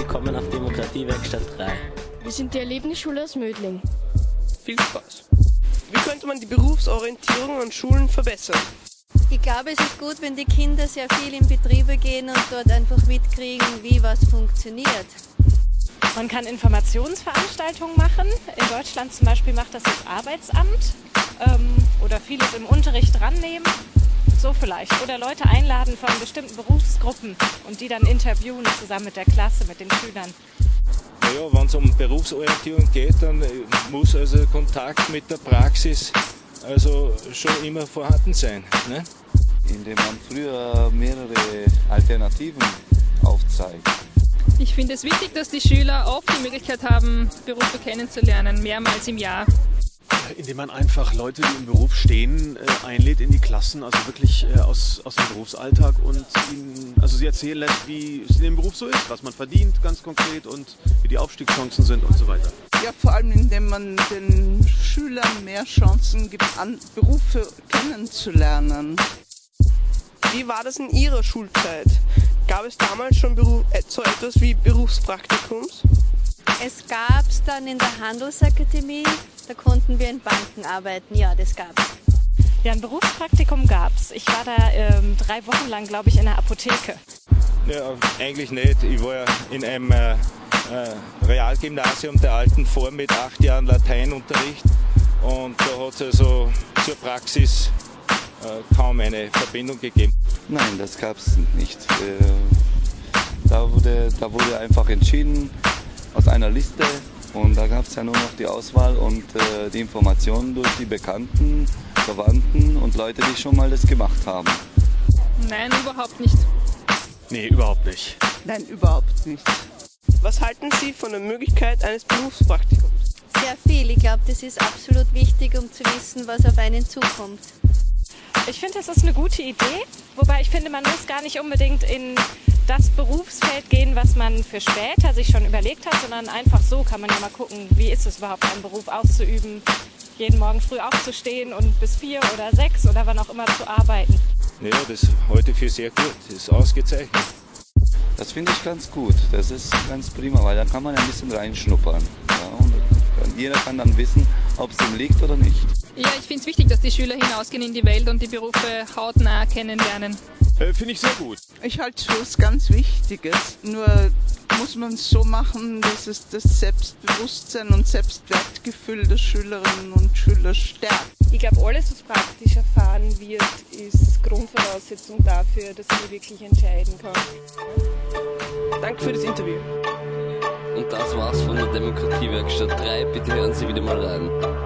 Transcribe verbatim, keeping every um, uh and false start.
willkommen auf Demokratiewerkstatt drei. Wir sind die Erlebnisschule aus Mödling. Viel Spaß. Wie könnte man die Berufsorientierung an Schulen verbessern? Ich glaube, es ist gut, wenn die Kinder sehr viel in Betriebe gehen und dort einfach mitkriegen, wie was funktioniert. Man kann Informationsveranstaltungen machen. In Deutschland zum Beispiel macht das das Arbeitsamt ähm, oder vieles im Unterricht rannehmen. So vielleicht. Oder Leute einladen von bestimmten Berufsgruppen und die dann interviewen zusammen mit der Klasse, mit den Schülern. Naja, wenn es um Berufsorientierung geht, dann muss also Kontakt mit der Praxis also schon immer vorhanden sein. Ne? Indem man früher mehrere Alternativen aufzeigt. Ich finde es wichtig, dass die Schüler oft die Möglichkeit haben, Berufe kennenzulernen, mehrmals im Jahr. Indem man einfach Leute, die im Beruf stehen, einlädt in die Klassen, also wirklich aus, aus dem Berufsalltag und ihnen, also sie erzählen lässt, wie es in dem Beruf so ist, was man verdient ganz konkret und wie die Aufstiegschancen sind und so weiter. Ja, vor allem indem man den Schülern mehr Chancen gibt, an Berufe kennenzulernen. Wie war das in Ihrer Schulzeit? Gab es damals schon Beruf, so etwas wie Berufspraktikums? Es gab es dann in der Handelsakademie, da konnten wir in Banken arbeiten, ja, das gab es. Ja, ein Berufspraktikum gab es. Ich war da ähm, drei Wochen lang, glaube ich, in der Apotheke. Ja, eigentlich nicht. Ich war ja in einem äh, äh, Realgymnasium der alten Form mit acht Jahren Lateinunterricht und da hat es also zur Praxis äh, kaum eine Verbindung gegeben. Nein, das gab es nicht. Äh, da, wurde, da wurde einfach entschieden aus einer Liste und da gab es ja nur noch die Auswahl und äh, die Informationen durch die Bekannten, Verwandten und Leute, die schon mal das gemacht haben. Nein, überhaupt nicht. Nee, überhaupt nicht. Nein, überhaupt nicht. Was halten Sie von der Möglichkeit eines Berufspraktikums? Sehr viel. Ich glaube, das ist absolut wichtig, um zu wissen, was auf einen zukommt. Ich finde, das ist eine gute Idee, wobei ich finde, man muss gar nicht unbedingt in das Berufsfeld gehen, was man für später sich schon überlegt hat, sondern einfach so kann man ja mal gucken, wie ist es überhaupt, einen Beruf auszuüben, jeden Morgen früh aufzustehen und bis vier oder sechs oder wann auch immer zu arbeiten. Ja, das halte ich für sehr gut, das ist ausgezeichnet. Das finde ich ganz gut, das ist ganz prima, weil dann kann man ein bisschen reinschnuppern. Ja, und jeder kann dann wissen, ob es ihm liegt oder nicht. Ja, ich finde es wichtig, dass die Schüler hinausgehen in die Welt und die Berufe hautnah kennenlernen. Äh, finde ich sehr gut. Ich halte es für was ganz Wichtiges, nur muss man es so machen, dass es das Selbstbewusstsein und Selbstwertgefühl der Schülerinnen und Schüler stärkt. Ich glaube, alles, was praktisch erfahren wird, ist Grundvoraussetzung dafür, dass man wirklich entscheiden kann. Danke für das Interview. Und das war's von der Demokratiewerkstatt drei. Bitte hören Sie wieder mal rein.